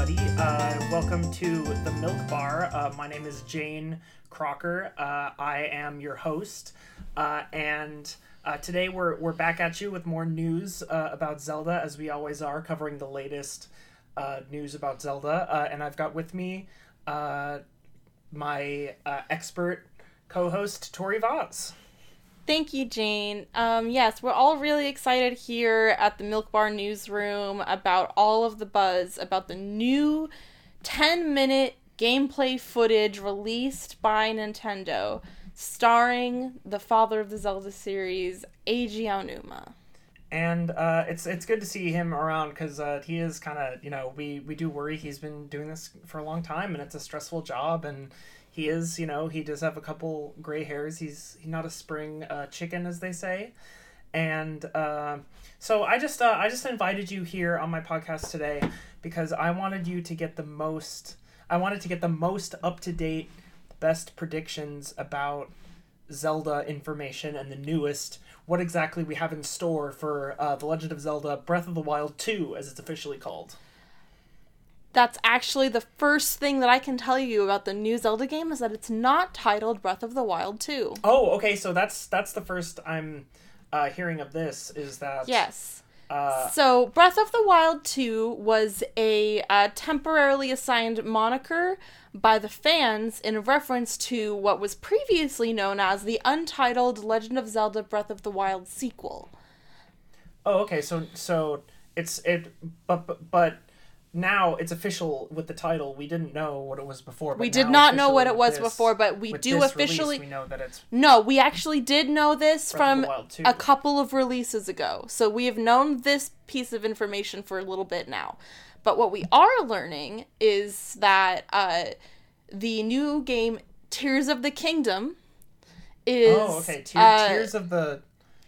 everybody. Welcome to the Milk Bar. My name is Jane Crocker. I am your host, and today we're back at you with more news about Zelda, as we always are, covering the latest news about Zelda. And I've got with me my expert co-host, Tori Voss. Thank you, Jane. Yes, we're all really excited here at the Milk Bar newsroom about all of the buzz about the new 10-minute gameplay footage released by Nintendo, starring the father of the Zelda series, Eiji Aonuma. And it's good to see him around because he is kind of, we do worry he's been doing this for a long time and it's a stressful job, and he is, he does have a couple gray hairs. He's not a spring chicken, as they say. And so I just invited you here on my podcast today because I wanted to get the most up-to-date, best predictions about Zelda information and the newest, what exactly we have in store for The Legend of Zelda Breath of the Wild 2, as it's officially called. That's actually the first thing that I can tell you about the new Zelda game, is that it's not titled Breath of the Wild 2. Oh, okay, so that's the first I'm hearing of this, is that... Yes. So Breath of the Wild 2 was a temporarily assigned moniker by the fans in reference to what was previously known as the untitled Legend of Zelda Breath of the Wild sequel. Oh, okay, so but now it's official with the title. We didn't know what it was before. But we did not know what it was before, but we do officially... we know that it's... No, we actually did know this from a couple of releases ago. So we have known this piece of information for a little bit now. But what we are learning is that the new game, Tears of the Kingdom, is... Oh, okay. Tears of the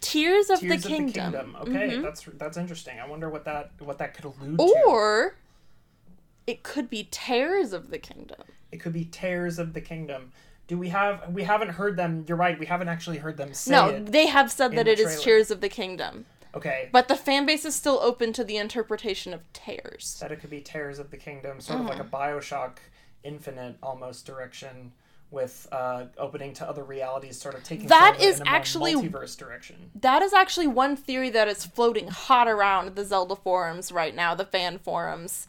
Kingdom. Okay, mm-hmm. That's interesting. I wonder what that could allude to. Or it could be Tears of the Kingdom. It could be Tears of the Kingdom. We haven't heard them. You're right. We haven't actually heard them say it. No, they have said that it is Tears of the Kingdom. Okay. But the fan base is still open to the interpretation of Tears. That it could be Tears of the Kingdom, sort of like a BioShock Infinite almost direction, with opening to other realities, sort of taking that Zelda is in a actually multiverse direction. That is actually one theory that is floating hot around the Zelda forums right now, the fan forums,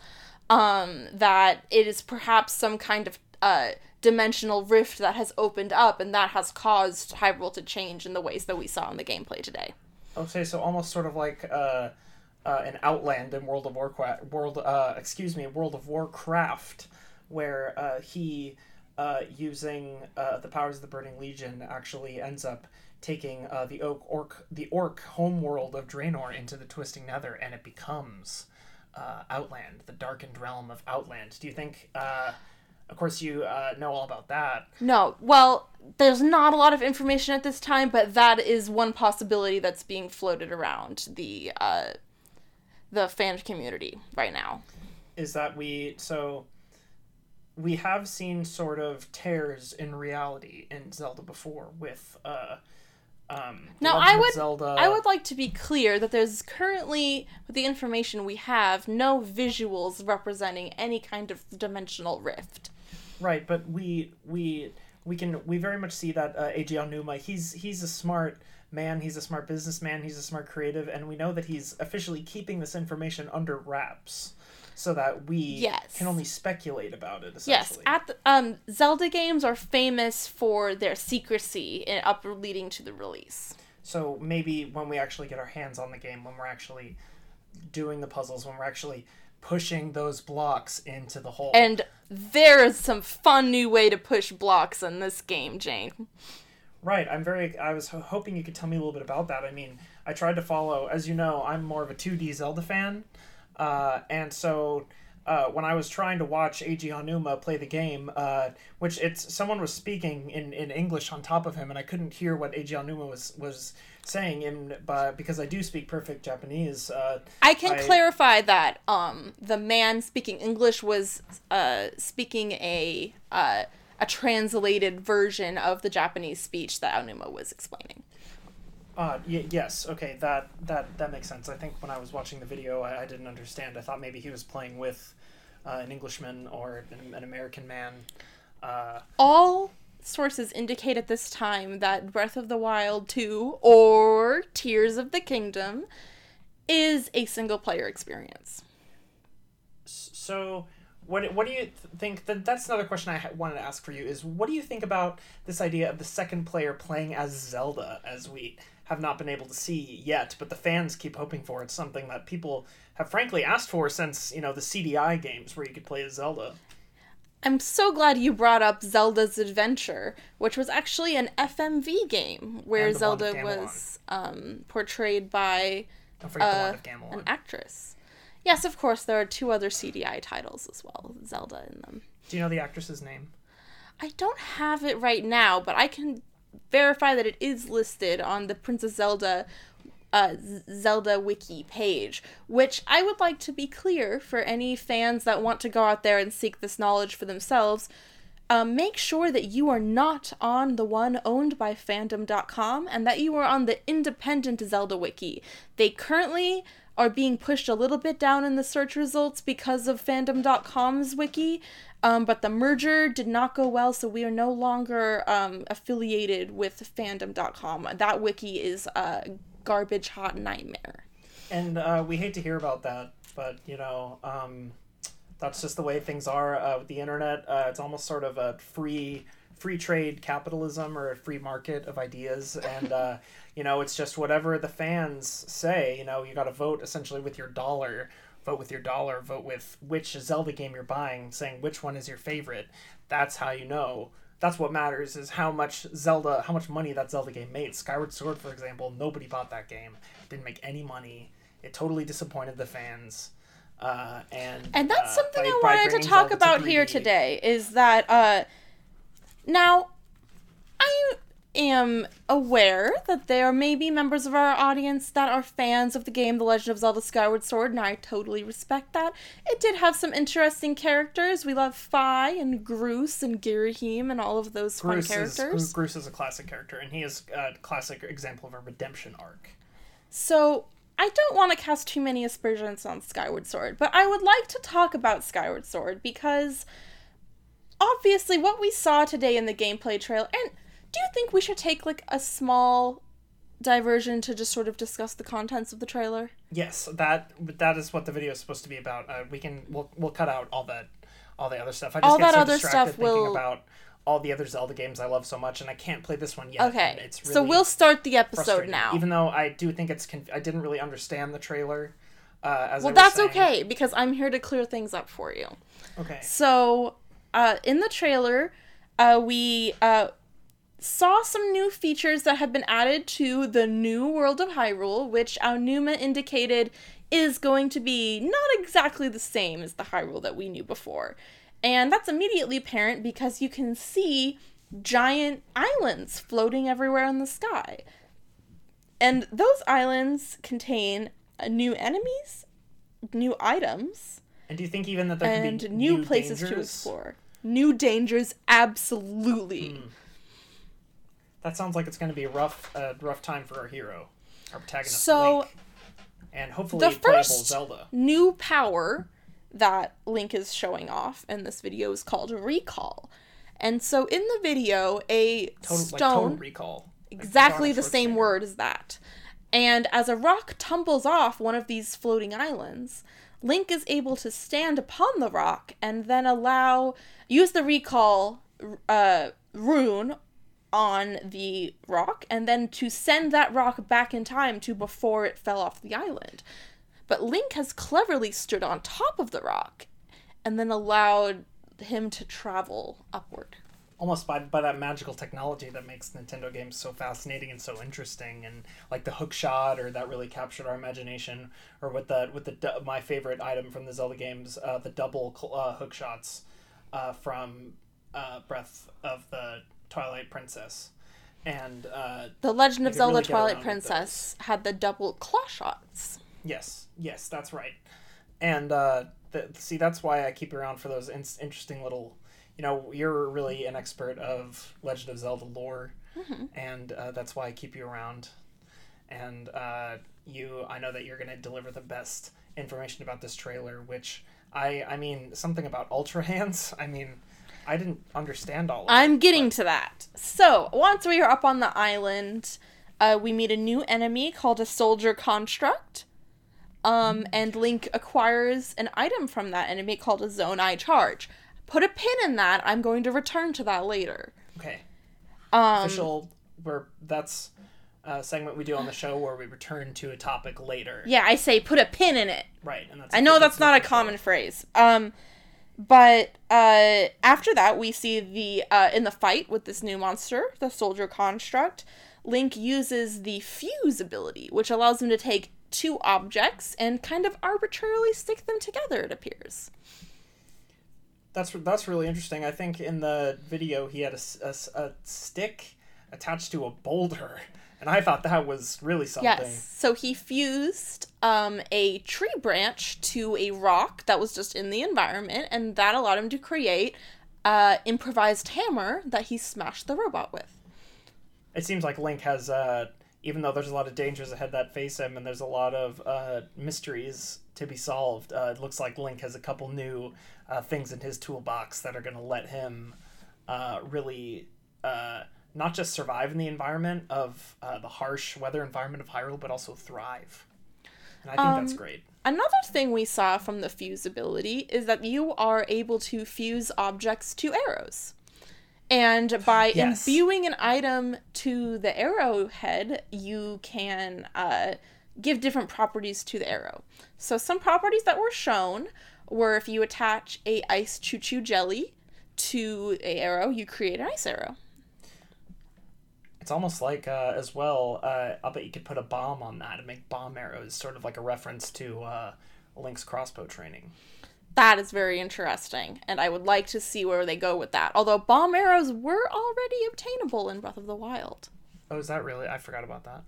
that it is perhaps some kind of dimensional rift that has opened up, and that has caused Hyrule to change in the ways that we saw in the gameplay today. Okay, so almost sort of like an Outland in World of Warcraft, where he, using the powers of the Burning Legion, actually ends up taking the orc homeworld of Draenor into the Twisting Nether, and it becomes Outland, the darkened realm of Outland. Do you think... of course, you know all about that. No, well, there's not a lot of information at this time, but that is one possibility that's being floated around the fan community right now. Is that we have seen sort of tears in reality in Zelda before with now Zelda. I would like to be clear that there's currently, with the information we have, no visuals representing any kind of dimensional rift. Right, but we very much see that Eiji Aonuma, he's a smart man, he's a smart businessman, he's a smart creative, and we know that he's officially keeping this information under wraps so that we can only speculate about it, essentially. Yes, Zelda games are famous for their secrecy leading to the release. So maybe when we actually get our hands on the game, when we're actually doing the puzzles, when we're actually pushing those blocks into the hole. And there is some fun new way to push blocks in this game, Jane. Right, I was hoping you could tell me a little bit about that. I mean, I tried to follow, as you know, I'm more of a 2D Zelda fan, and so when I was trying to watch Eiji Aonuma play the game, someone was speaking in English on top of him, and I couldn't hear what Eiji Aonuma was saying, because I do speak perfect Japanese. I can clarify that the man speaking English was speaking a translated version of the Japanese speech that Aonuma was explaining. Yes, okay, that makes sense. I think when I was watching the video, I didn't understand. I thought maybe he was playing with an Englishman or an American man. All sources indicate at this time that Breath of the Wild 2 or Tears of the Kingdom is a single-player experience. So, what do you think? That's another question I wanted to ask for you, is what do you think about this idea of the second player playing as Zelda, as we have not been able to see yet, but the fans keep hoping for? It's something that people have frankly asked for since, the CDI games where you could play as Zelda. I'm so glad you brought up Zelda's Adventure, which was actually an FMV game where Zelda was portrayed by an actress. Yes, of course, there are 2 other CDI titles as well, Zelda in them. Do you know the actress's name? I don't have it right now, but I can verify that it is listed on the Princess Zelda Zelda wiki page, which I would like to be clear for any fans that want to go out there and seek this knowledge for themselves. Make sure that you are not on the one owned by fandom.com and that you are on the independent Zelda wiki. They currently are being pushed a little bit down in the search results because of fandom.com's wiki, but the merger did not go well, so we are no longer affiliated with fandom.com. That wiki is a garbage hot nightmare. And we hate to hear about that, but, that's just the way things are with the internet. It's almost sort of a free trade capitalism or a free market of ideas, and it's just whatever the fans say. You got to vote essentially with your dollar. Vote with your dollar. Vote with which Zelda game you're buying, saying which one is your favorite. That's how you know. That's what matters, is how much money that Zelda game made. Skyward Sword, for example, nobody bought that game. Didn't make any money. It totally disappointed the fans. And that's something I wanted to talk about here today, is that now I am aware that there may be members of our audience that are fans of the game The Legend of Zelda Skyward Sword, and I totally respect that. It did have some interesting characters. We love Fi and Groose and Girahim and all of those fun characters. Groose is a classic character, and he is a classic example of a redemption arc. So I don't want to cast too many aspersions on Skyward Sword, but I would like to talk about Skyward Sword because obviously what we saw today in the gameplay trailer, and do you think we should take a small diversion to just sort of discuss the contents of the trailer? Yes, that is what the video is supposed to be about. We'll cut out all the other stuff. I just get so distracted thinking about all the other Zelda games I love so much, and I can't play this one yet. Okay, it's really so we'll start the episode now. Even though I do think I didn't really understand the trailer. That's okay, because I'm here to clear things up for you. Okay. So, in the trailer, we saw some new features that have been added to the new world of Hyrule, which Aonuma indicated is going to be not exactly the same as the Hyrule that we knew before. And that's immediately apparent because you can see giant islands floating everywhere in the sky. And those islands contain new enemies, new items, and do you think even that there could be new places to explore? New dangers, absolutely. That sounds like it's going to be a rough time for our hero, our protagonist, Link. And hopefully the playable first Zelda. New power that Link is showing off in this video is called Recall. And so in the video, Total Recall. Exactly the same word as that. And as a rock tumbles off one of these floating islands, Link is able to stand upon the rock and then use the Recall rune on the rock, and then to send that rock back in time to before it fell off the island. But Link has cleverly stood on top of the rock and then allowed him to travel upward. Almost by that magical technology that makes Nintendo games so fascinating and so interesting, and like the hook shot, or that really captured our imagination, or with my favorite item from the Zelda games, the double hook shots from Breath of the Twilight Princess. And The Legend of Zelda Twilight Princess had the double claw shots. Yes, that's right. And that's why I keep you around for those interesting little, you're really an expert of Legend of Zelda lore, and that's why I keep you around. And I know that you're going to deliver the best information about this trailer, which I mean, something about Ultra Hands. I mean, I didn't understand all of it. I'm getting to that. So, once we are up on the island, we meet a new enemy called a Soldier Construct. And Link acquires an item from that enemy called a Zonai Charge. Put a pin in that. I'm going to return to that later. Okay. Official, that's a segment we do on the show where we return to a topic later. Yeah, I say put a pin in it. Right. And I know that's not a common phrase. But after that, we see in the fight with this new monster, the Soldier Construct, Link uses the Fuse ability, which allows him to take two objects and kind of arbitrarily stick them together, it appears. That's really interesting. I think in the video he had a stick attached to a boulder, and I thought that was really something. Yes, so he fused a tree branch to a rock that was just in the environment, and that allowed him to create an improvised hammer that he smashed the robot with. It seems like Link has, even though there's a lot of dangers ahead that face him, and there's a lot of mysteries to be solved, it looks like Link has a couple new things in his toolbox that are going to let him really not just survive in the environment of the harsh weather environment of Hyrule, but also thrive. And I think that's great. Another thing we saw from the fuse ability is that you are able to fuse objects to arrows. And by imbuing an item to the arrowhead, you can give different properties to the arrow. So some properties that were shown were if you attach a ice choo-choo jelly to an arrow, you create an ice arrow. It's almost like, as well, I'll bet you could put a bomb on that and make bomb arrows, sort of like a reference to Link's crossbow training. That is very interesting, and I would like to see where they go with that. Although bomb arrows were already obtainable in Breath of the Wild. Oh, is that really? I forgot about that.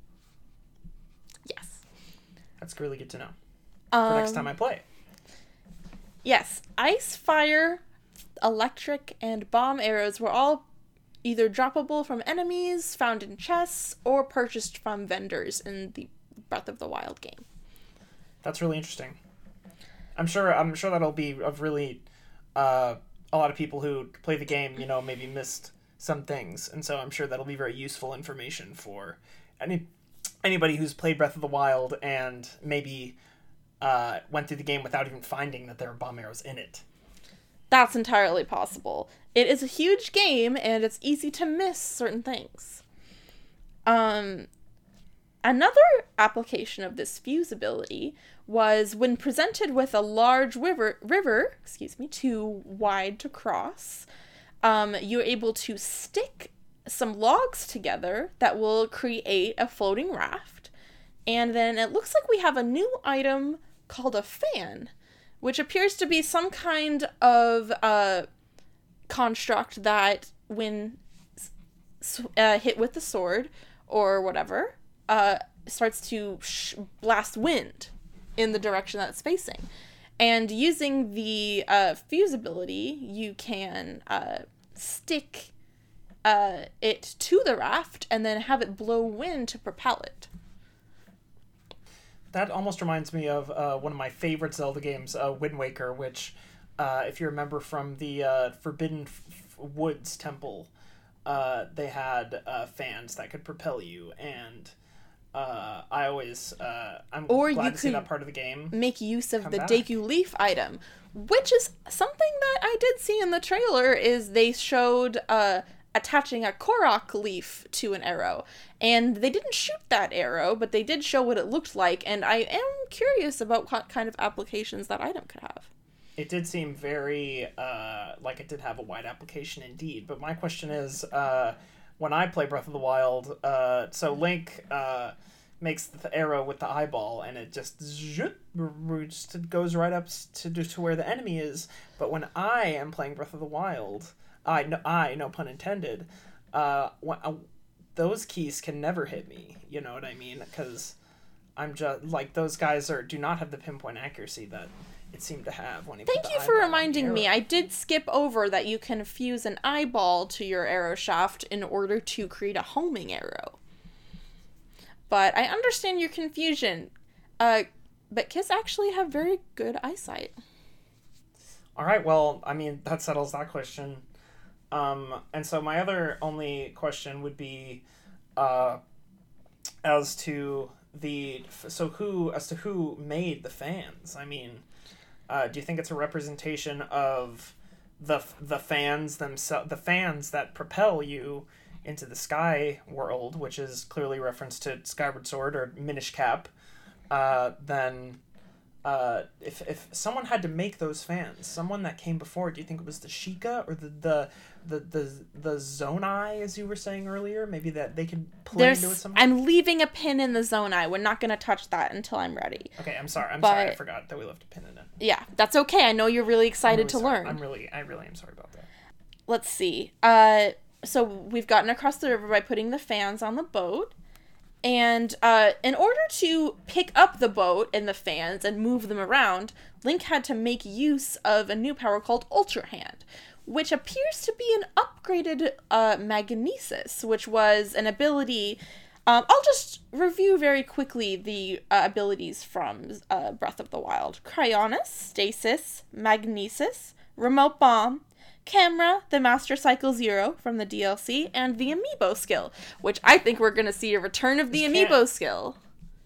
Yes. That's really good to know. For next time I play. Yes. Ice, fire, electric, and bomb arrows were all either droppable from enemies, found in chests, or purchased from vendors in the Breath of the Wild game. That's really interesting. I'm sure that'll be of really a lot of people who play the game, maybe missed some things, and so I'm sure that'll be very useful information for anybody who's played Breath of the Wild and maybe went through the game without even finding that there are bomb arrows in it. That's entirely possible. It is a huge game, and it's easy to miss certain things. Another application of this fuse ability was when presented with a large river, too wide to cross, you're able to stick some logs together that will create a floating raft. And then it looks like we have a new item called a fan, which appears to be some kind of construct that, when hit with the sword or whatever, starts to blast wind in the direction that it's facing. And using the fuse ability, you can stick it to the raft and then have it blow wind to propel it. That almost reminds me of one of my favorite Zelda games, Wind Waker, which, if you remember from the Forbidden Woods Temple, they had fans that could propel you, and I always, I'm glad to see that part of the game. Make use of the Deku Leaf item, which is something that I did see in the trailer. Is they showed attaching a Korok leaf to an arrow, and they didn't shoot that arrow, but they did show what it looked like, and I am curious about what kind of applications that item could have. It did seem very like it did have a wide application indeed, but my question is, when I play Breath of the Wild, so Link makes the arrow with the eyeball, and it just goes right up to where the enemy is. But when I am playing Breath of the Wild, no pun intended, those keys can never hit me. You know what I mean? Because I'm just like, those guys do not have the pinpoint accuracy that it seemed to have when he Thank you for reminding me. I did skip over that you can fuse an eyeball to your arrow shaft in order to create a homing arrow. But I understand your confusion. but Kiss actually have very good eyesight. All right, well, I mean, that settles that question. And so my other only question would be, as to who made the fans? I mean, do you think it's a representation of the fans themselves, the fans that propel you into the Sky world, which is clearly reference to Skyward Sword or Minish Cap? Then if someone had to make those fans, someone that came before, do you think it was the Sheikah or the Zonai, as you were saying earlier? Maybe that they could play into it somehow? I'm leaving a pin in the Zonai. We're not going to touch that until I'm ready. Okay, I'm sorry. I forgot that we left a pin in it. Yeah, that's okay. I know you're really excited to learn. I really am sorry about that. Let's see. So we've gotten across the river by putting the fans on the boat. And in order to pick up the boat and the fans and move them around, Link had to make use of a new power called Ultra Hand, which appears to be an upgraded Magnesis, which was an ability... I'll just review very quickly the abilities from Breath of the Wild. Cryonis, Stasis, Magnesis, Remote Bomb, Camera, the Master Cycle Zero from the DLC, and the Amiibo skill, which I think we're going to see a return of the Amiibo skill.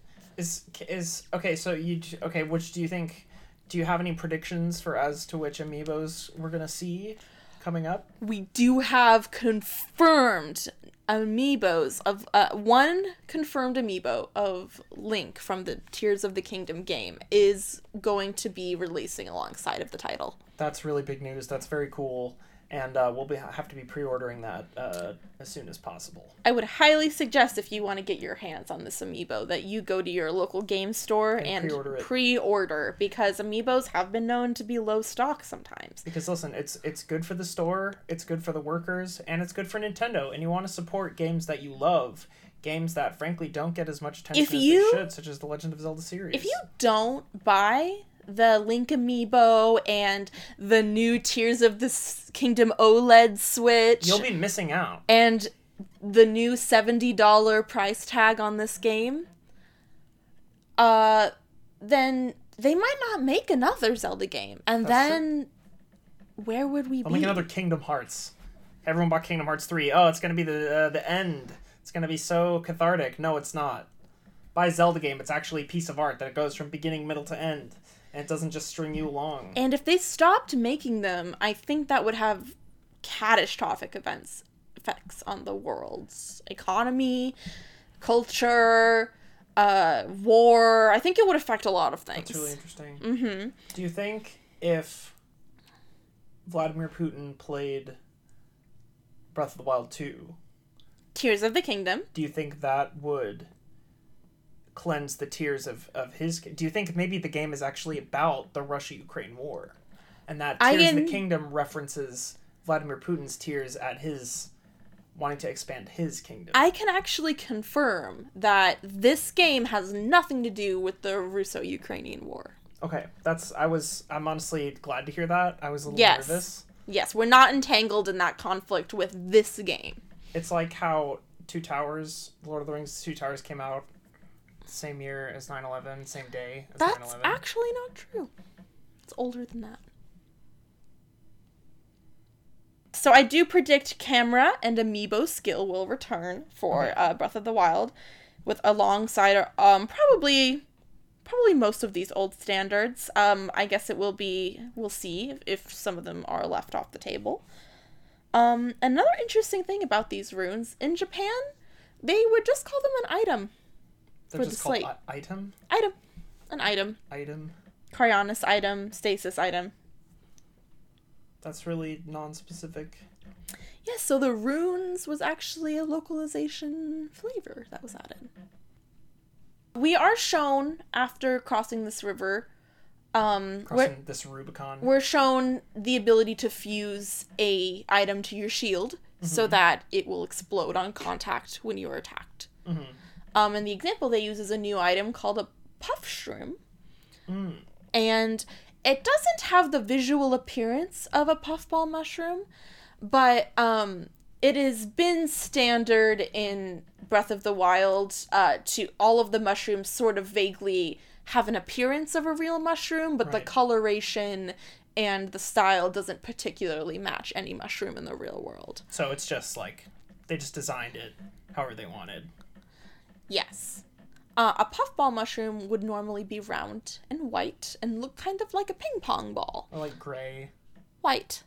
Which do you think, do you have any predictions for as to which Amiibos we're going to see coming up? We do have confirmed Amiibos of, one confirmed Amiibo of Link from the Tears of the Kingdom game is going to be releasing alongside of the title. That's really big news. That's very cool. And we'll have to be pre-ordering that as soon as possible. I would highly suggest, if you want to get your hands on this Amiibo, that you go to your local game store and pre-order, because Amiibos have been known to be low stock sometimes. Because listen, it's good for the store, it's good for the workers, and it's good for Nintendo. And you want to support games that you love, games that frankly don't get as much attention as they should, such as the Legend of Zelda series. If you don't buy the Link Amiibo and the new Tears of the Kingdom OLED Switch, you'll be missing out. And the new $70 price tag on this game, then they might not make another Zelda game. And where would we be? They'll make another Kingdom Hearts. Everyone bought Kingdom Hearts 3. Oh, it's going to be the end. It's going to be so cathartic. No, it's not. Buy a Zelda game. It's actually a piece of art that goes from beginning, middle to end. And it doesn't just string you along. And if they stopped making them, I think that would have catastrophic effects on the world's economy, culture, war. I think it would affect a lot of things. That's really interesting. Mm-hmm. Do you think if Vladimir Putin played Breath of the Wild 2... Tears of the Kingdom. Do you think that would cleanse the tears of his... Do you think maybe the game is actually about the Russia-Ukraine war? And that Tears of the Kingdom references Vladimir Putin's tears at his... wanting to expand his kingdom. I can actually confirm that this game has nothing to do with the Russo-Ukrainian war. Okay, I'm honestly glad to hear that. I was a little nervous. Yes, we're not entangled in that conflict with this game. It's like how Lord of the Rings Two Towers came out same year as 9/11, same day as 9/11. That's actually not true. It's older than that. So I do predict Camera and Amiibo skill will return for Breath of the Wild, with alongside probably most of these old standards. I guess it will be. We'll see if some of them are left off the table. Another interesting thing about these runes in Japan, they would just call them an item. They're just called item? Item. An item. Item. Cryonis item. Stasis item. That's really non-specific. Yes, so the runes was actually a localization flavor that was added. We are shown, after crossing this river... crossing this Rubicon. We're shown the ability to fuse a item to your shield so that it will explode on contact when you are attacked. Mm-hmm. And the example they use is a new item called a puff shroom. And it doesn't have the visual appearance of a puffball mushroom, but it has been standard in Breath of the Wild to all of the mushrooms sort of vaguely have an appearance of a real mushroom, but the Right. coloration and the style doesn't particularly match any mushroom in the real world. So it's just like they just designed it however they wanted. Yes. A puffball mushroom would normally be round and white and look kind of like a ping pong ball. Or like gray. White.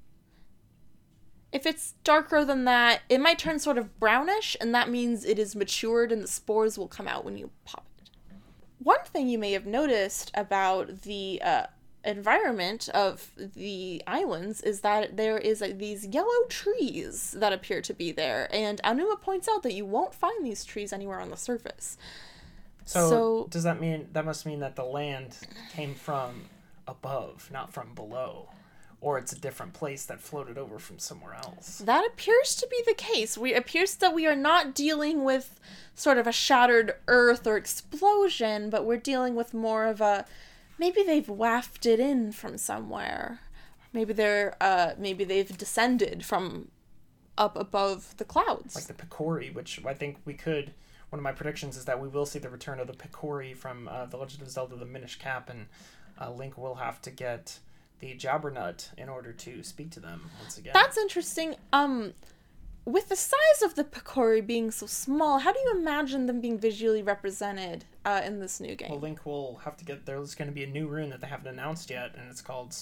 If it's darker than that, it might turn sort of brownish, and that means it is matured and the spores will come out when you pop it. One thing you may have noticed about the environment of the islands is that there is these yellow trees that appear to be there, and Aonuma points out that you won't find these trees anywhere on the surface. So does that mean, that must mean that the land came from above, not from below? Or it's a different place that floated over from somewhere else? That appears to be the case. It appears that we are not dealing with sort of a shattered earth or explosion, but we're dealing with more of a, maybe they've wafted in from somewhere. Maybe they've descended from up above the clouds. Like the Picori, which I think we could... One of my predictions is that we will see the return of the Picori from The Legend of Zelda: The Minish Cap, and Link will have to get the Jabbernut in order to speak to them once again. That's interesting. With the size of the Picori being so small, how do you imagine them being visually represented in this new game? Well, Link will have to get... There's going to be a new rune that they haven't announced yet, and it's called...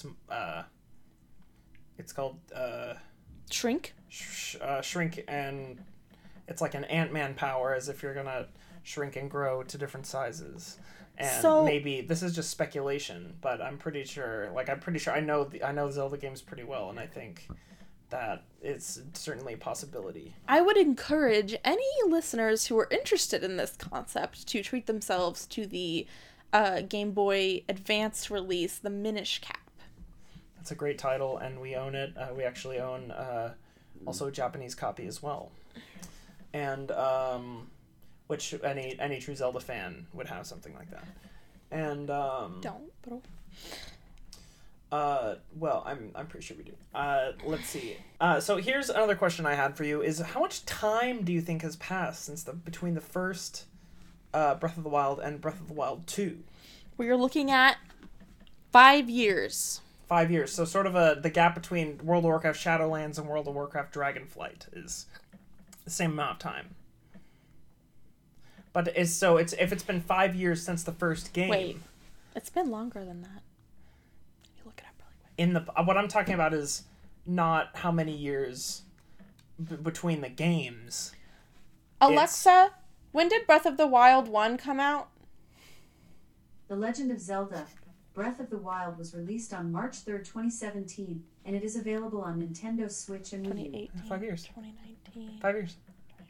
Shrink? Shrink, and it's like an Ant-Man power, as if you're going to shrink and grow to different sizes. And So- maybe this is just speculation, but I'm pretty sure I know Zelda games pretty well, and I think that it's certainly a possibility. I would encourage any listeners who are interested in this concept to treat themselves to the Game Boy Advance release, the Minish Cap. That's a great title, and we own it. We actually own also a Japanese copy as well, and which any true Zelda fan would have something like that. And Don't, but well, I'm pretty sure we do. Let's see. So here's another question I had for you: is how much time do you think has passed since between the first Breath of the Wild and Breath of the Wild 2? we are looking at 5 years. 5 years. So sort of the gap between World of Warcraft Shadowlands and World of Warcraft Dragonflight is the same amount of time. But if it's been 5 years since the first game. Wait, it's been longer than that. You look it up really quick. In the what I'm talking about is not how many years between the games. Alexa, when did Breath of the Wild 1 come out? The Legend of Zelda: Breath of the Wild was released on March 3rd, 2017, and it is available on Nintendo Switch and Wii U. 2018. 5 years. 2019. 5 years.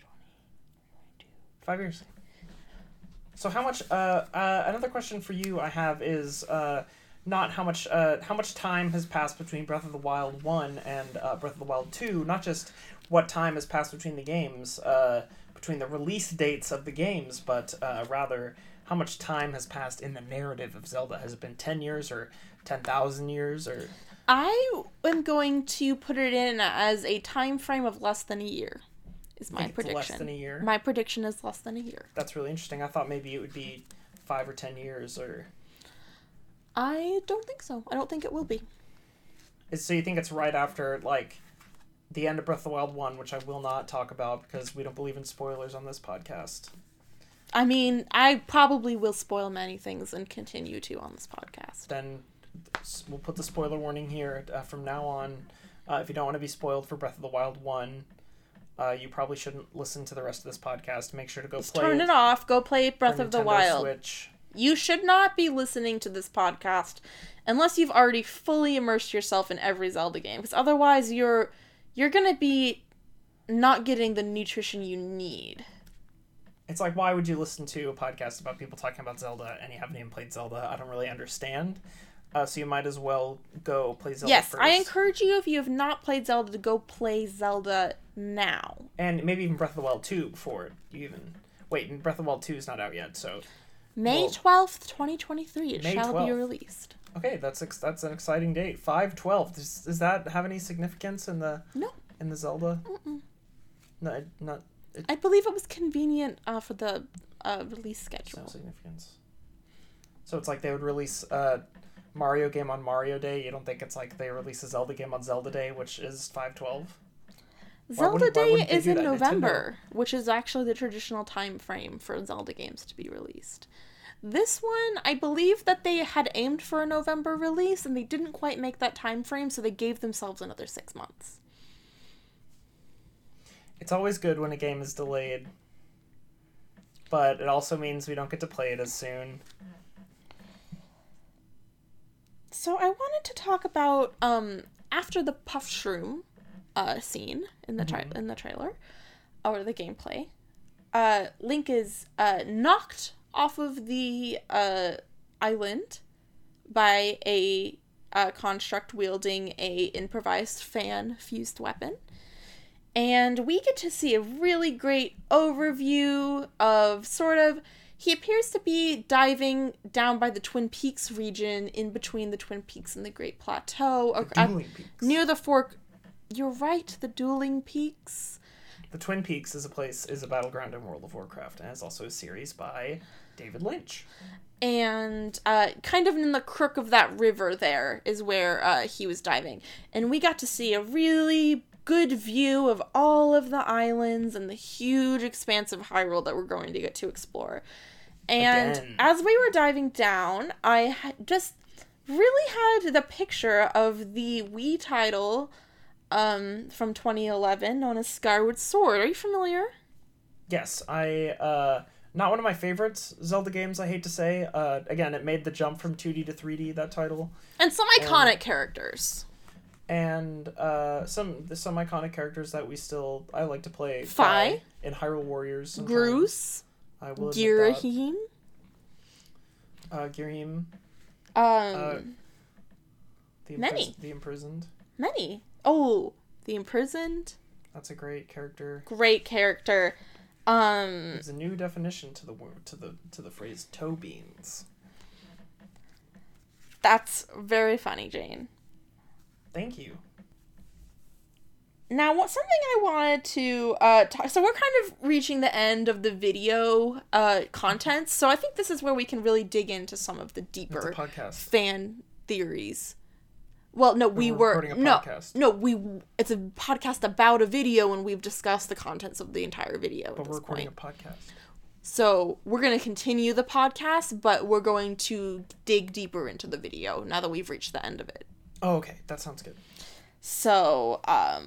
5 years. So how much? Another question for you I have is not how much time has passed between Breath of the Wild 1 and Breath of the Wild 2. Not just what time has passed between the games, between the release dates of the games, but rather how much time has passed in the narrative of Zelda. Has it been 10 years or 10,000 years or? I am going to put it in as a time frame of less than a year. Is my Think it's prediction. less than a year? My prediction is less than a year. That's really interesting. I thought maybe it would be 5 or 10 years or. I don't think so. I don't think it will be. So you think it's right after, like, the end of Breath of the Wild 1, which I will not talk about because we don't believe in spoilers on this podcast. I mean, I probably will spoil many things and continue to on this podcast. Then we'll put the spoiler warning here from now on. If you don't want to be spoiled for Breath of the Wild 1, you probably shouldn't listen to the rest of this podcast. Make sure to go Just play turn it off. Go play for Breath of the Nintendo Wild. Switch. You should not be listening to this podcast unless you've already fully immersed yourself in every Zelda game, because otherwise you're gonna be not getting the nutrition you need. It's like, why would you listen to a podcast about people talking about Zelda and you haven't even played Zelda? I don't really understand. So you might as well go play Zelda Yes, first. I encourage you, if you have not played Zelda, to go play Zelda now. And maybe even Breath of the Wild 2 before you even... Wait, and Breath of the Wild 2 is not out yet, so... May Well, 12th, 2023, it May shall be 12th. released. Okay, that's an exciting date. 5/12. Does that have any significance in the No. Zelda? Mm-mm. No, not... I believe it was convenient for the release No schedule. significance. So it's like they would release a Mario game on Mario Day. You don't think it's like they release a Zelda game on Zelda Day, which is 5/12? Zelda Day is in November, which is actually the traditional time frame for Zelda games to be released. This one, I believe that they had aimed for a November release, and they didn't quite make that time frame, so they gave themselves another 6 months. It's always good when a game is delayed, but it also means we don't get to play it as soon. So I wanted to talk about, after the Puff Shroom scene in the trailer, or the gameplay, Link is knocked off of the island by a construct wielding a improvised fan fused weapon, and we get to see a really great overview of he appears to be diving down by the Twin Peaks region, in between the Twin Peaks and the Great Plateau, near the fork. You're right, the Dueling Peaks. The Twin Peaks is a battleground in World of Warcraft, and is also a series by David Lynch. And kind of in the crook of that river there is where he was diving. And we got to see a really good view of all of the islands and the huge expanse of Hyrule that we're going to get to explore. And as we were diving down, I just really had the picture of the Wii title from 2011 known as Skyward Sword. Are you familiar? Yes, not one of my favorites Zelda games, I hate to say. Again, it made the jump from 2D to 3D, that title. And some iconic characters. And some iconic characters that I like to play. Fi. In Hyrule Warriors. Sometimes. Groose. I will Girahim. Girahim. Many. The Imprisoned. Many. Oh, the Imprisoned. That's a great character. Great character. There's a new definition to the phrase toe beans. That's very funny, Jane. Thank you. Now, something I wanted to talk... So we're kind of reaching the end of the video content, so I think this is where we can really dig into some of the deeper fan theories. Well, no, we're recording a podcast. It's a podcast about a video, and we've discussed the contents of the entire video. But we're recording a podcast. So we're going to continue the podcast, but we're going to dig deeper into the video now that we've reached the end of it. Oh, okay. That sounds good. So,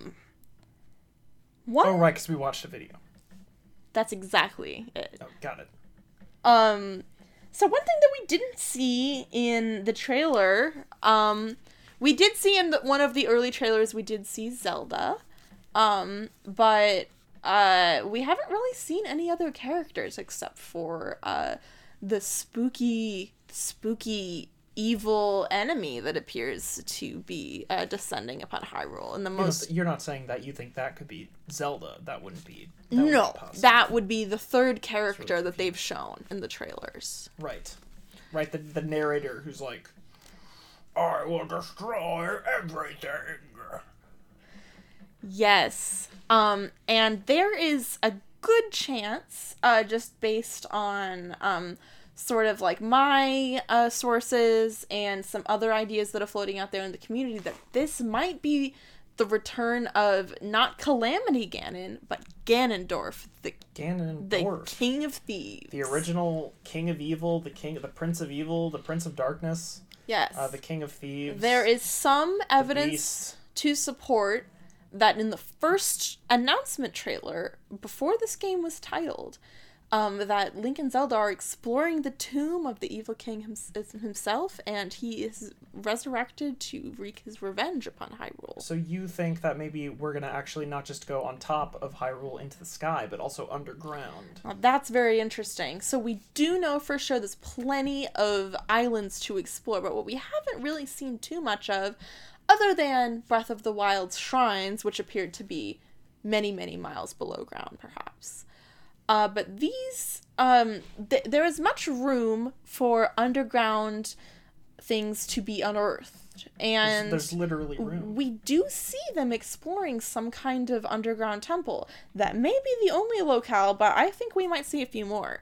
Oh, right, because we watched a video. That's exactly it. Oh, got it. So one thing that we didn't see in the trailer, we did see in one of the early trailers, we did see Zelda, but we haven't really seen any other characters except for the spooky evil enemy that appears to be descending upon Hyrule. And you're not saying that you think that could be Zelda. That wouldn't be. That would be the third character that they've shown in the trailers. Right. The narrator who's like, I will destroy everything. Yes. And there is a good chance, just based on sort of like my sources and some other ideas that are floating out there in the community, that this might be the return of not Calamity Ganon, but Ganondorf, the King of Thieves, the original King of Evil, the Prince of Evil, the Prince of Darkness. Yes, the King of Thieves. There is some evidence to support that in the first announcement trailer, before this game was titled, that Link and Zelda are exploring the tomb of the evil king himself, and he is resurrected to wreak his revenge upon Hyrule. So you think that maybe we're going to actually not just go on top of Hyrule into the sky, but also underground? That's very interesting. So we do know for sure there's plenty of islands to explore, but what we haven't really seen too much of, other than Breath of the Wild's shrines, which appeared to be many, many miles below ground, perhaps. But these, there is much room for underground things to be unearthed. And there's literally room. We do see them exploring some kind of underground temple. That may be the only locale, but I think we might see a few more.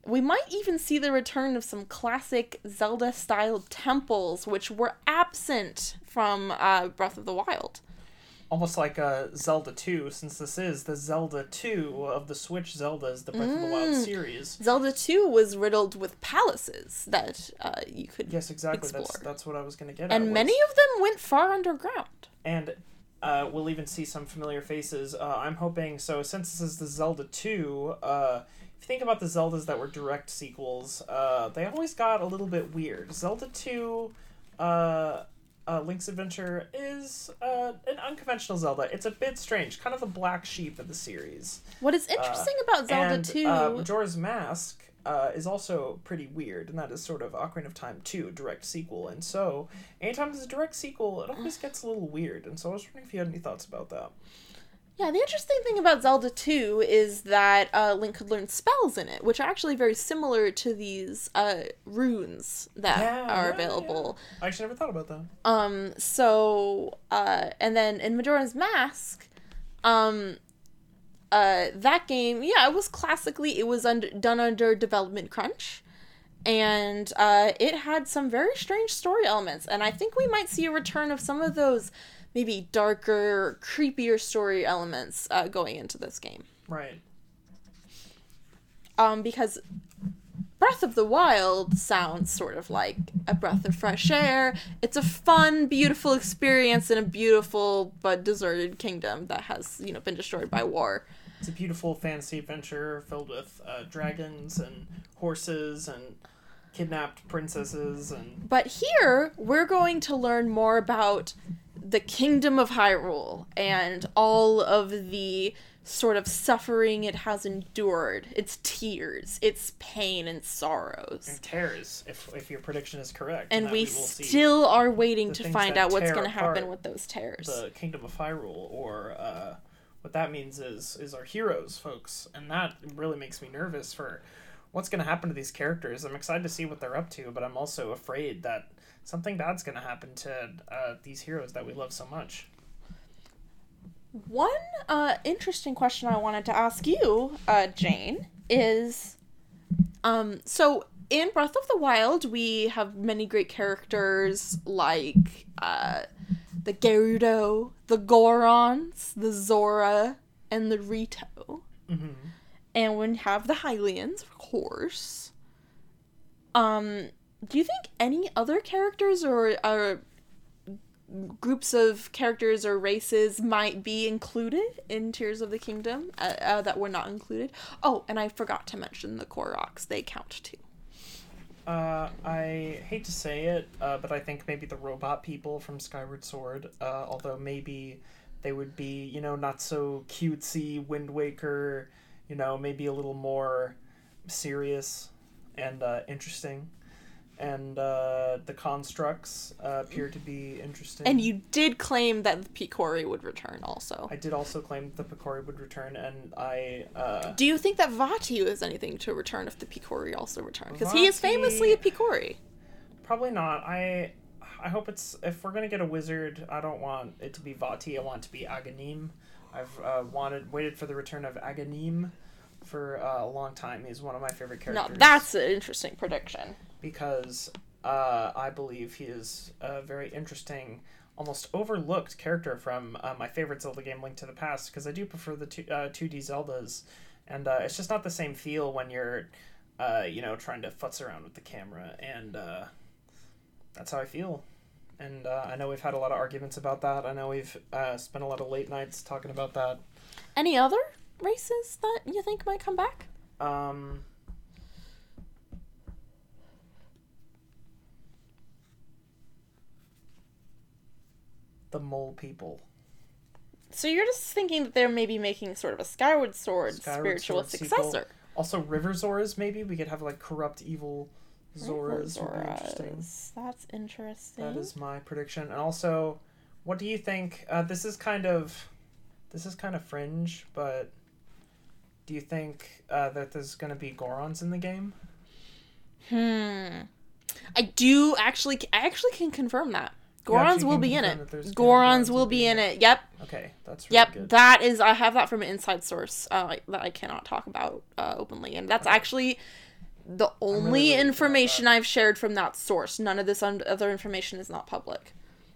We might even see the return of some classic Zelda-style temples, which were absent from Breath of the Wild. Almost like Zelda 2, since this is the Zelda 2 of the Switch Zeldas, the Breath of the Wild series. Zelda 2 was riddled with palaces that you could explore. That's what I was going to get at. And many of them went far underground. And we'll even see some familiar faces. I'm hoping, so since this is the Zelda 2, if you think about the Zeldas that were direct sequels, they always got a little bit weird. Zelda 2, Link's Adventure is an unconventional Zelda. It's a bit strange, kind of the black sheep of the series. What is interesting about Zelda 2... Majora's Mask is also pretty weird, and that is sort of Ocarina of Time 2, direct sequel. And so, anytime there's a direct sequel, it always gets a little weird. And so I was wondering if you had any thoughts about that. Yeah, the interesting thing about Zelda 2 is that Link could learn spells in it, which are actually very similar to these runes that are available. Yeah. I actually never thought about that. And then in Majora's Mask, that game, it was classically, it was done under development crunch. And it had some very strange story elements. And I think we might see a return of some of those maybe darker, creepier story elements going into this game. Right. Because Breath of the Wild sounds sort of like a breath of fresh air. It's a fun, beautiful experience in a beautiful but deserted kingdom that has, been destroyed by war. It's a beautiful fantasy adventure filled with dragons and horses and kidnapped princesses and... But here, we're going to learn more about the Kingdom of Hyrule and all of the sort of suffering it has endured, its tears, its pain and sorrows. And tears, if your prediction is correct. And we still are waiting to find out what's going to happen with those tears. The Kingdom of Hyrule, or what that means is our heroes, folks. And that really makes me nervous for what's going to happen to these characters. I'm excited to see what they're up to, but I'm also afraid that something bad's going to happen to these heroes that we love so much. One interesting question I wanted to ask you, Jane, is... So, in Breath of the Wild, we have many great characters like the Gerudo, the Gorons, the Zora, and the Rito. Mm-hmm. And we have the Hylians, of course. Do you think any other characters or groups of characters or races might be included in Tears of the Kingdom that were not included? Oh, and I forgot to mention the Koroks. They count too. I hate to say it, but I think maybe the robot people from Skyward Sword, although maybe they would be, not so cutesy, Wind Waker, maybe a little more serious and interesting. And the constructs appear to be interesting. And you did claim that the Picori would return also. I did also claim that the Picori would return, and I... Do you think that Vatiu is anything to return if the Picori also return? Because he is famously a Picori. Probably not. I hope it's... If we're going to get a wizard, I don't want it to be Vati. I want it to be Aghanim. I've waited for the return of Aghanim for a long time. He's one of my favorite characters. No, that's an interesting prediction. Because I believe he is a very interesting, almost overlooked character from my favorite Zelda game, Link to the Past, because I do prefer the 2D Zeldas, and it's just not the same feel when you're, trying to futz around with the camera, and that's how I feel. And I know we've had a lot of arguments about that. I know we've spent a lot of late nights talking about that. Any other races that you think might come back? The mole people. So you're just thinking that they're maybe making sort of a Skyward Sword spiritual successor. Sequel. Also, River Zoras, maybe? We could have, corrupt evil Zoras. Would be interesting. That's interesting. That is my prediction. And also, what do you think? This is kind of fringe, but do you think that there's going to be Gorons in the game? I actually can confirm that. Gorons will be in it. Gorons will be in it. Yep. Okay, that's really good. That is, I have that from an inside source that I cannot talk about openly, and that's actually the only really information I've shared from that source. None of this other information is not public.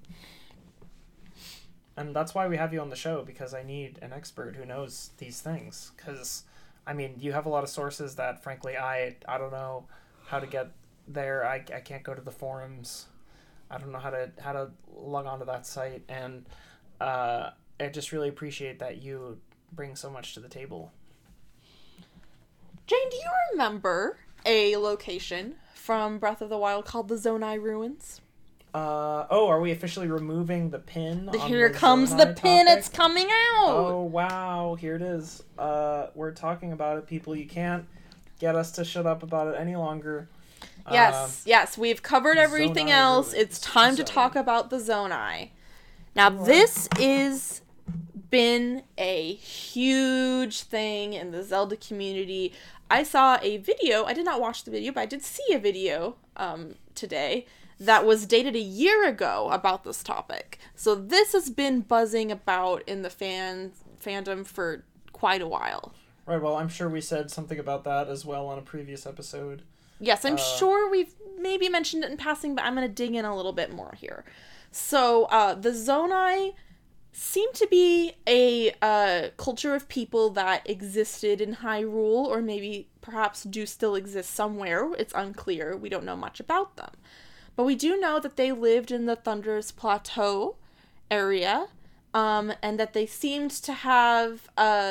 And that's why we have you on the show, because I need an expert who knows these things. Because, I mean, you have a lot of sources that, frankly, I don't know how to get there. I can't go to the forums. I don't know how to log onto that site. And I just really appreciate that you bring so much to the table. Jane, do you remember a location from Breath of the Wild called the Zonai Ruins? Are we officially removing the pin? Here comes the pin. It's coming out. Oh, wow. Here it is. We're talking about it, people. You can't get us to shut up about it any longer. Yes. We've covered everything else. It's time to talk about the Zonai. Now, this is been a huge thing in the Zelda community. I saw a video. I did not watch the video, but I did see a video today that was dated a year ago about this topic. So this has been buzzing about in the fandom for quite a while. Right, well, I'm sure we said something about that as well on a previous episode. Yes, I'm sure we've maybe mentioned it in passing, but I'm going to dig in a little bit more here. So the Zonai seem to be a culture of people that existed in Hyrule, or maybe perhaps do still exist somewhere. It's unclear. We don't know much about them. But we do know that they lived in the Thunderous Plateau area, and that they seemed to have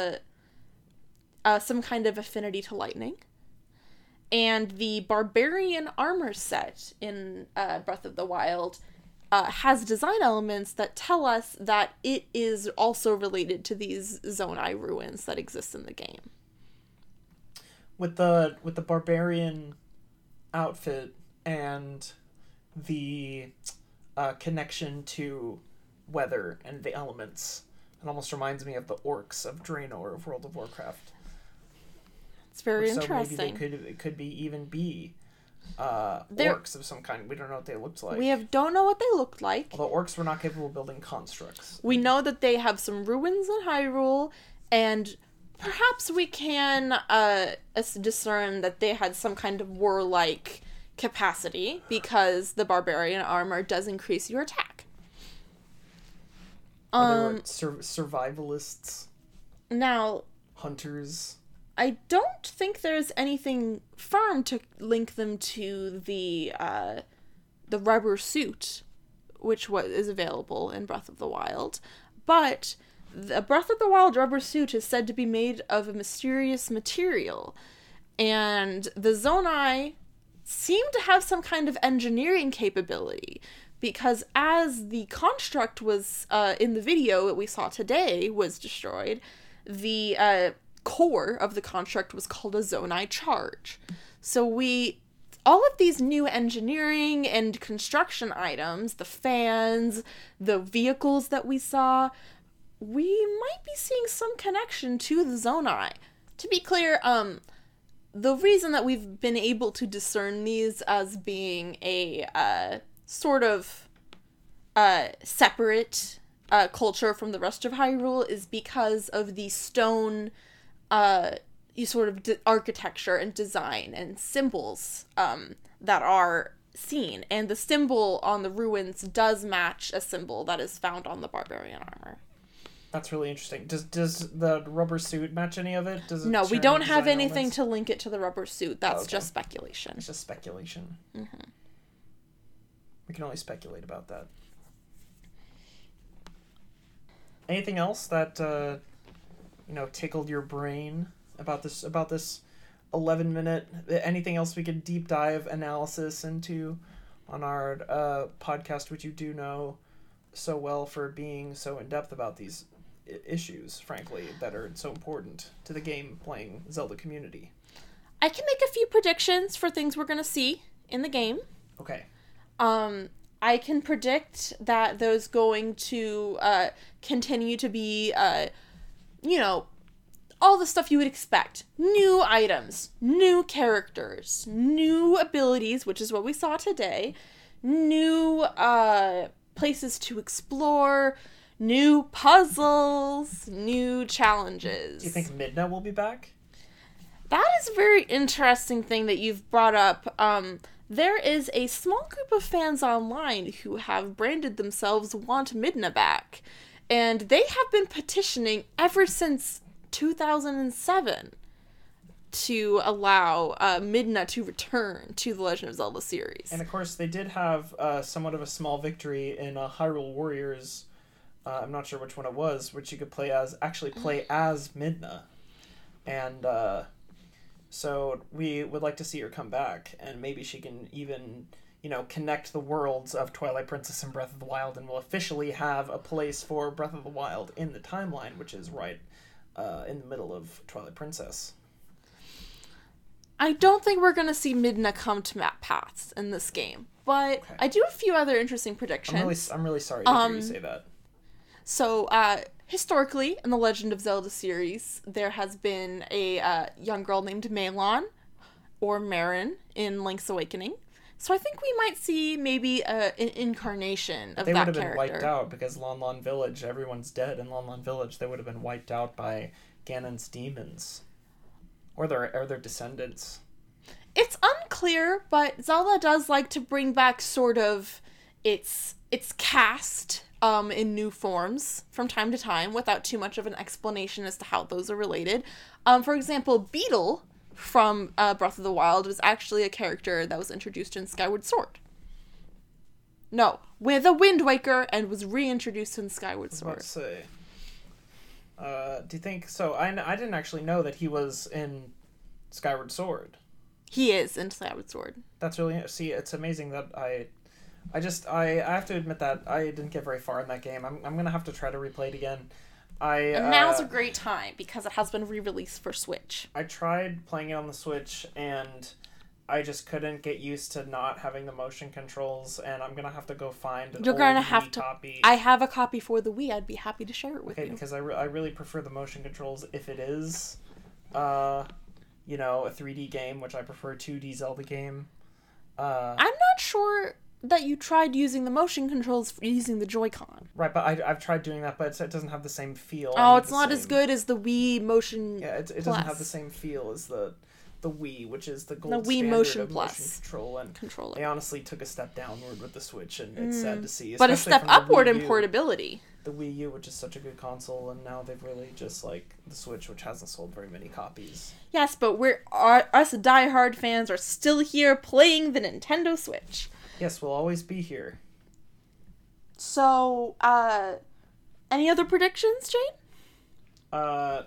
some kind of affinity to lightning. And the Barbarian armor set in Breath of the Wild has design elements that tell us that it is also related to these Zonai ruins that exist in the game. With the Barbarian outfit and the connection to weather and the elements, it almost reminds me of the orcs of Draenor of World of Warcraft. It's very so interesting. Maybe it could even be orcs of some kind. We don't know what they looked like. Don't know what they looked like. Although orcs were not capable of building constructs. We know that they have some ruins in Hyrule, and perhaps we can discern that they had some kind of warlike capacity, because the Barbarian armor does increase your attack. They were survivalists. Now, hunters. I don't think there's anything firm to link them to the rubber suit, which is available in Breath of the Wild. But the Breath of the Wild rubber suit is said to be made of a mysterious material. And the Zonai seem to have some kind of engineering capability, because as the construct was, in the video that we saw today, was destroyed, the core of the construct was called a Zonai charge. So all of these new engineering and construction items, the fans, the vehicles that we saw, we might be seeing some connection to the Zonai. To be clear, the reason that we've been able to discern these as being a sort of separate culture from the rest of Hyrule is because of the stone architecture and design and symbols that are seen. And the symbol on the ruins does match a symbol that is found on the Barbarian armor. That's really interesting. Does the rubber suit match any of it? No, we don't have anything to link it to the rubber suit. That's just speculation. It's just speculation. Mm-hmm. We can only speculate about that. Anything else that tickled your brain about this 11-minute? Anything else we could deep dive analysis into on our podcast, which you do know so well for being so in depth about these issues, frankly, that are so important to the game-playing Zelda community? I can make a few predictions for things we're going to see in the game. Okay. I can predict that those going to continue to be, all the stuff you would expect. New items, new characters, new abilities, which is what we saw today, new places to explore, new puzzles, new challenges. Do you think Midna will be back? That is a very interesting thing that you've brought up. There is a small group of fans online who have branded themselves Want Midna Back, and they have been petitioning ever since 2007 to allow Midna to return to the Legend of Zelda series. And of course, they did have somewhat of a small victory in Hyrule Warriors. I'm not sure which one it was, which you could play as Midna. And so we would like to see her come back, and maybe she can even, connect the worlds of Twilight Princess and Breath of the Wild, and will officially have a place for Breath of the Wild in the timeline, which is right in the middle of Twilight Princess. I don't think we're going to see Midna come to map paths in this game, but okay. I do have a few other interesting predictions. I'm really sorry to hear you say that. So, historically, in the Legend of Zelda series, there has been a young girl named Malon, or Marin, in Link's Awakening. So I think we might see maybe an incarnation of that character. They would have been wiped out because Lon Lon Village, everyone's dead in Lon Lon Village. They would have been wiped out by Ganon's demons. Or their descendants. It's unclear, but Zelda does like to bring back sort of its cast in new forms from time to time without too much of an explanation as to how those are related. For example, Beetle from Breath of the Wild was actually a character that was introduced in Skyward Sword. No, with a Wind Waker and was reintroduced in Skyward Sword. Let's see. Do you think so? I didn't actually know that he was in Skyward Sword. He is in Skyward Sword. That's really it's amazing that I have to admit that I didn't get very far in that game. I'm gonna have to try to replay it again. And now's a great time because it has been re-released for Switch. I tried playing it on the Switch and I just couldn't get used to not having the motion controls, and I'm gonna have to go find an old Wii copy. I have a copy for the Wii. I'd be happy to share it with you. Because I really prefer the motion controls if it is, a 3D game, which I prefer a 2D Zelda game. I'm not sure that you tried using the motion controls using the Joy-Con. Right, but I've tried doing that, but it doesn't have the same feel. Oh, it's not as good as the Wii Motion. Yeah, it doesn't have the same feel as the Wii, which is the gold Wii standard Motion of Plus motion control, and controller. They honestly took a step downward with the Switch, and it's sad to see. But a step upward in portability. The Wii U, which is such a good console, and now they've really just the Switch, which hasn't sold very many copies. Yes, but us diehard fans are still here playing the Nintendo Switch. Yes, we'll always be here. So, any other predictions, Jane?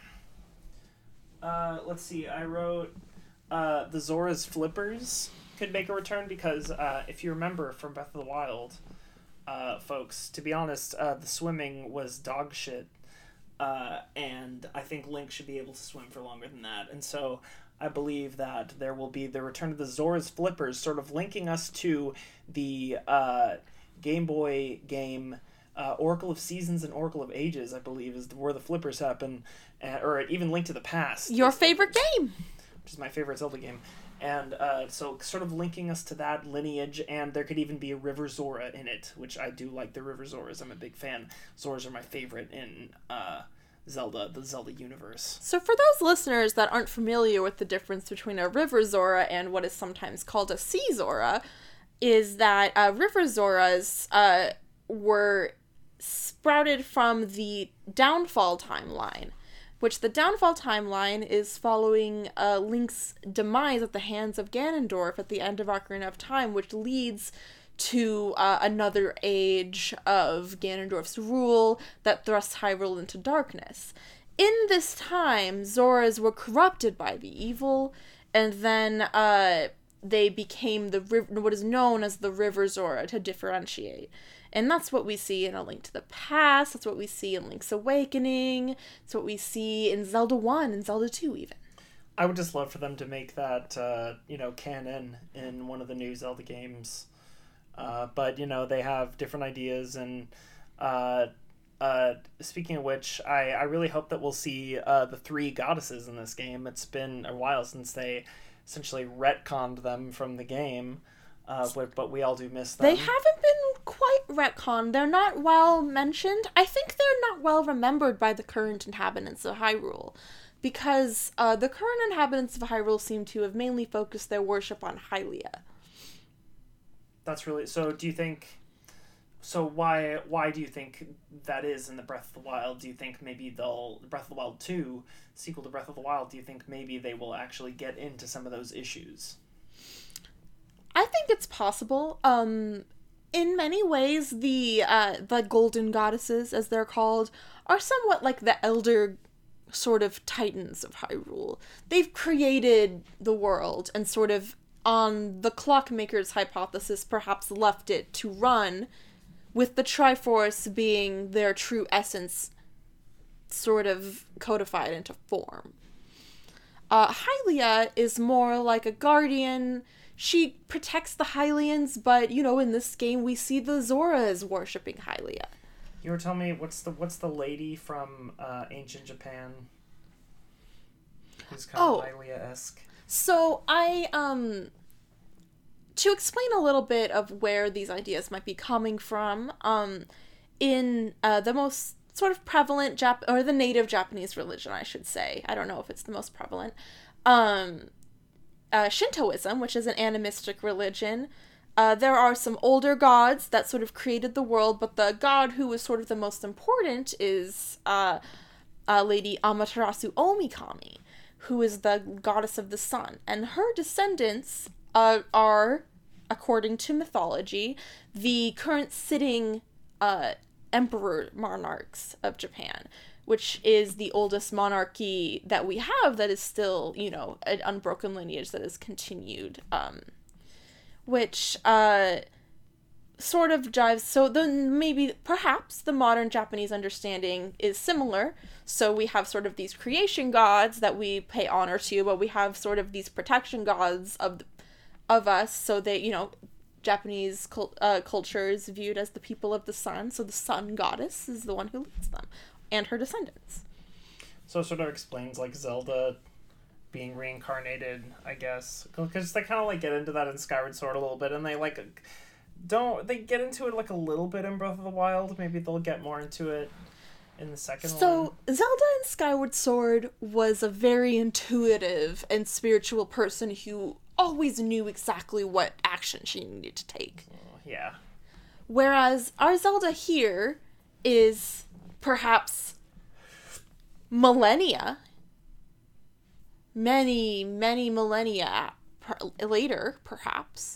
Let's see. I wrote the Zora's Flippers could make a return because if you remember from Breath of the Wild, folks, to be honest, the swimming was dog shit, and I think Link should be able to swim for longer than that, and so I believe that there will be the return of the Zora's Flippers, sort of linking us to the Game Boy game Oracle of Seasons and Oracle of Ages, I believe, is where the flippers happen, or even Link to the Past. Your favorite game! Which is my favorite Zelda game. And so sort of linking us to that lineage, and there could even be a River Zora in it, which I do like the River Zoras. I'm a big fan. Zoras are my favorite in the Zelda universe. So for those listeners that aren't familiar with the difference between a River Zora and what is sometimes called a Sea Zora, is that River Zoras were sprouted from the Downfall timeline, which the Downfall timeline is following Link's demise at the hands of Ganondorf at the end of Ocarina of Time, which leads to another age of Ganondorf's rule that thrusts Hyrule into darkness. In this time, Zoras were corrupted by the evil, and then they became what is known as the River Zora to differentiate. And that's what we see in A Link to the Past, that's what we see in Link's Awakening, that's what we see in Zelda 1 and Zelda 2 even. I would just love for them to make that, canon in one of the new Zelda games. But, they have different ideas, and speaking of which, I really hope that we'll see the three goddesses in this game. It's been a while since they essentially retconned them from the game, but we all do miss them. They haven't been quite retconned. They're not well mentioned. I think they're not well remembered by the current inhabitants of Hyrule. because the current inhabitants of Hyrule seem to have mainly focused their worship on Hylia. That's really... So do you think... So why do you think that is in the Breath of the Wild? Do you think maybe Breath of the Wild 2, sequel to Breath of the Wild, do you think maybe they will actually get into some of those issues? I think it's possible. In many ways, the Golden Goddesses, as they're called, are somewhat like the elder sort of titans of Hyrule. They've created the world and sort of, on the Clockmaker's hypothesis, perhaps left it to run, with the Triforce being their true essence sort of codified into form. Hylia is more like a guardian. She protects the Hylians, but, in this game we see the Zoras worshipping Hylia. You were telling me, what's the lady from ancient Japan who's kind of Hylia-esque? So to explain a little bit of where these ideas might be coming from, in the most sort of prevalent or the native Japanese religion, I should say. I don't know if it's the most prevalent. Shintoism, which is an animistic religion, there are some older gods that sort of created the world, but the god who is sort of the most important is Lady Amaterasu Omikami, who is the goddess of the sun. And her descendants are, according to mythology, the current sitting emperor monarchs of Japan, which is the oldest monarchy that we have that is still, an unbroken lineage that is continued, which sort of jives. So then perhaps the modern Japanese understanding is similar. So we have sort of these creation gods that we pay honor to, but we have sort of these protection gods of us, so they, Japanese culture is viewed as the people of the sun, so the sun goddess is the one who leads them, and her descendants. So it sort of explains, like, Zelda being reincarnated, I guess, because they kind of, like, get into that in Skyward Sword a little bit, and they, like, they get into it, like, a little bit in Breath of the Wild. Maybe they'll get more into it in the second one. So, Zelda in Skyward Sword was a very intuitive and spiritual person who always knew exactly what action she needed to take. Yeah. Whereas our Zelda here is perhaps millennia, many millennia later, perhaps.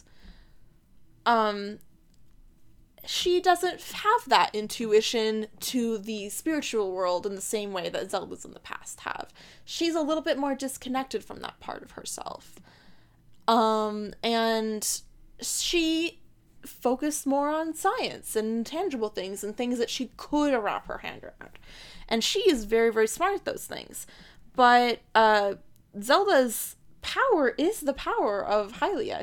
She doesn't have that intuition to the spiritual world in the same way that Zeldas in the past have. She's a little bit more disconnected from that part of herself. And she focused more on science and tangible things and things that she could wrap her hand around. And she is very, very smart at those things. But Zelda's power is the power of Hylia.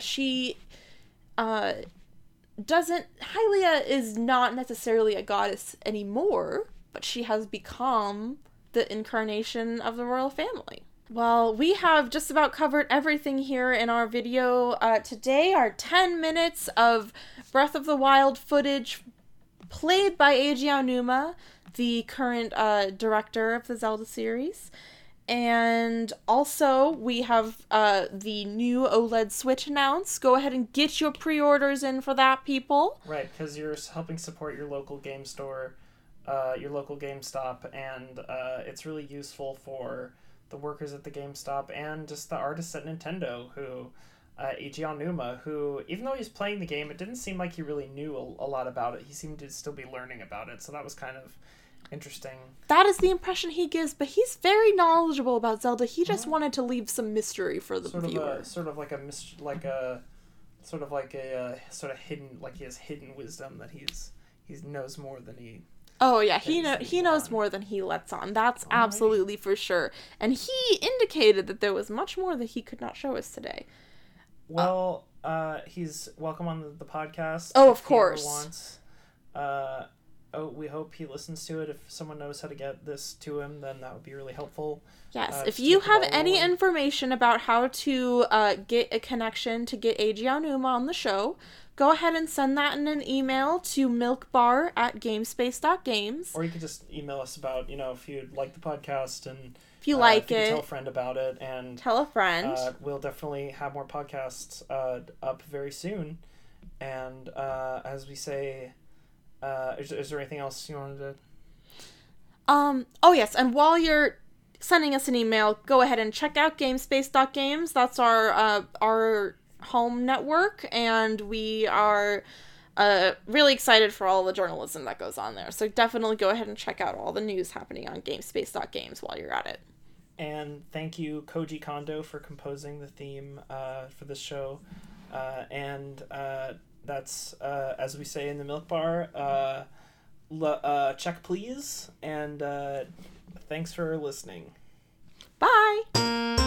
Hylia is not necessarily a goddess anymore, but she has become the incarnation of the royal family. Well, we have just about covered everything here in our video today. Our 10 minutes of Breath of the Wild footage played by Eiji Aonuma, the current director of the Zelda series. And also, we have the new OLED Switch announced. Go ahead and get your pre-orders in for that, people. Right, because you're helping support your local game store, your local GameStop, and it's really useful for the workers at the GameStop and just the artists at Nintendo, who Eiji Aonuma, who, even though he's playing the game, it didn't seem like he really knew a lot about it. He seemed to still be learning about it, so that was kind of interesting. That is the impression he gives, but he's very knowledgeable about Zelda. He just wanted to leave some mystery for the viewer. Sort of a hidden, like he has hidden wisdom that he knows more than he. Oh yeah, he knows more than he lets on. That's absolutely for sure. And he indicated that there was much more that he could not show us today. Well, he's welcome on the podcast. Oh, of course. Wants. we hope he listens to it. If someone knows how to get this to him, then that would be really helpful. Yes, if you have any information about how to get a connection to get Eiji Aonuma on the show, go ahead and send that in an email to milkbar@gamespace.games. Or you could just email us about, if you'd like the podcast and if you like if it, you tell a friend about it, and tell a friend. We'll definitely have more podcasts up very soon. And as we say, is there anything else you wanted to? Oh yes, and while you're sending us an email, go ahead and check out gamespace.games. That's our home network, and we are really excited for all the journalism that goes on there. So definitely go ahead and check out all the news happening on gamespace.games while you're at it. And thank you, Koji Kondo, for composing the theme for this show. And that's, as we say in the Milk Bar, check please, and thanks for listening. Bye!